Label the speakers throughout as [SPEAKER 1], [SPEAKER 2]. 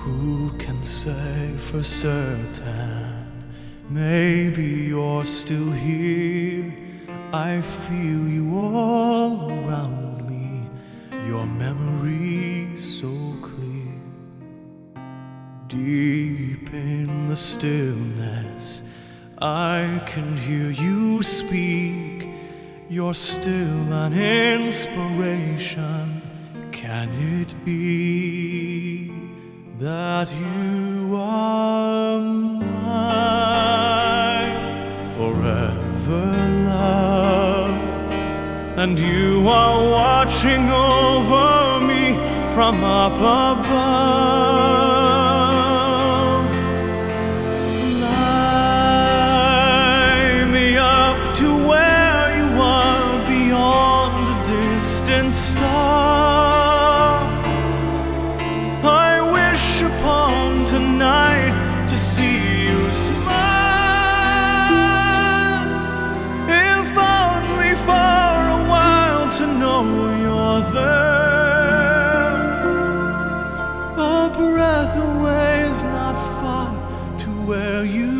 [SPEAKER 1] Who can say for certain? Maybe you're still here. I feel you all around me, your memory so clear. Deep in the stillness, I can hear you speak. You're still an inspiration. Can it be that you are mine forever, love? And you are watching over me from up above. Fly me up to where you are, beyond a distant star. I wish upon tonight to see you smile, if only for a while to know you're there. A breath away is not far to where you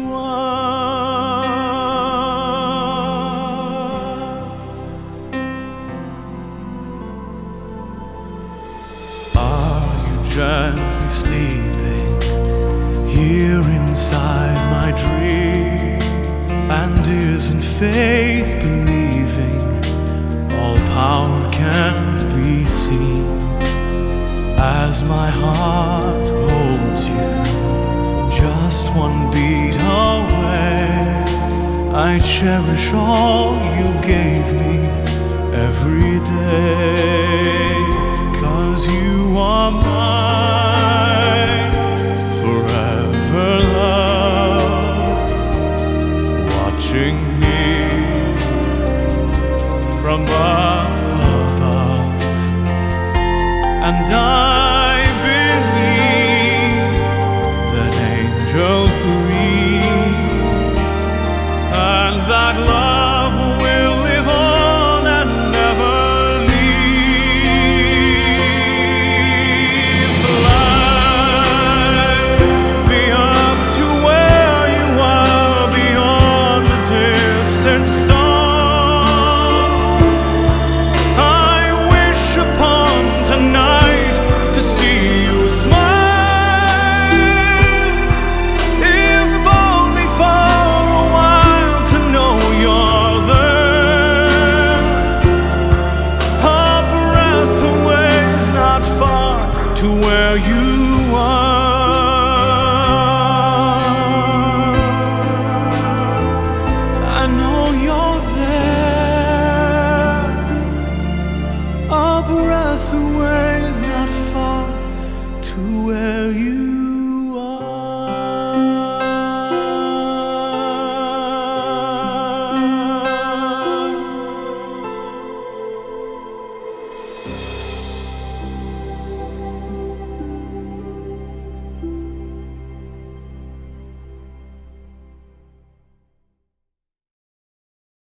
[SPEAKER 1] are. Gently sleeping here inside my dream, and isn't faith believing all power can't be seen? As my heart holds you just one beat away, I cherish all you gave me every day. 'Cause you are mine forever, love, watching me from up above. And I believe that angels breathe, and that love will live on and never leave. Fly me up to where you are, beyond the distant star. I wish upon tonight to see you smile, if only for a while to know you're there. A breath away is not far to where you